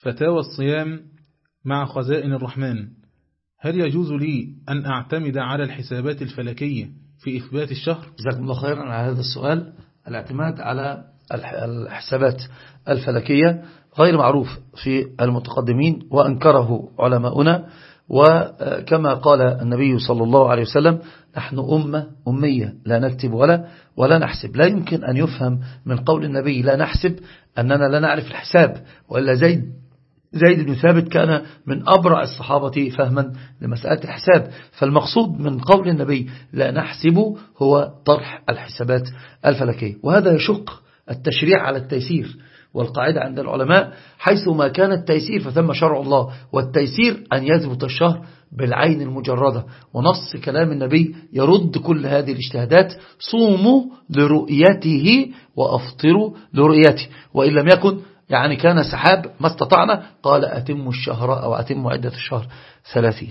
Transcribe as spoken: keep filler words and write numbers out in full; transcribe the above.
فتاوى الصيام مع خزائن الرحمن: هل يجوز لي أن أعتمد على الحسابات الفلكية في إثبات الشهر؟ جزاكم الله خيرا على هذا السؤال. الاعتماد على الحسابات الفلكية غير معروف في المتقدمين، وأنكره علماؤنا. وكما قال النبي صلى الله عليه وسلم: نحن أمة أمية لا نكتب ولا ولا نحسب. لا يمكن أن يفهم من قول النبي لا نحسب أننا لا نعرف الحساب، وإلا زيد زيد بن ثابت كان من أبرع الصحابة فهما لمسألة الحساب. فالمقصود من قول النبي لا نحسب هو طرح الحسابات الفلكية، وهذا يشق التشريع على التيسير. والقاعدة عند العلماء: حيث ما كان التيسير فثم شرع الله. والتيسير أن يثبت الشهر بالعين المجردة، ونص كلام النبي يرد كل هذه الاجتهادات: صوموا لرؤيته وأفطروا لرؤيته. وإن لم يكن يعني كان سحاب ما استطعنا، قال أتموا الشهر أو أتموا عدة الشهر ثلاثين.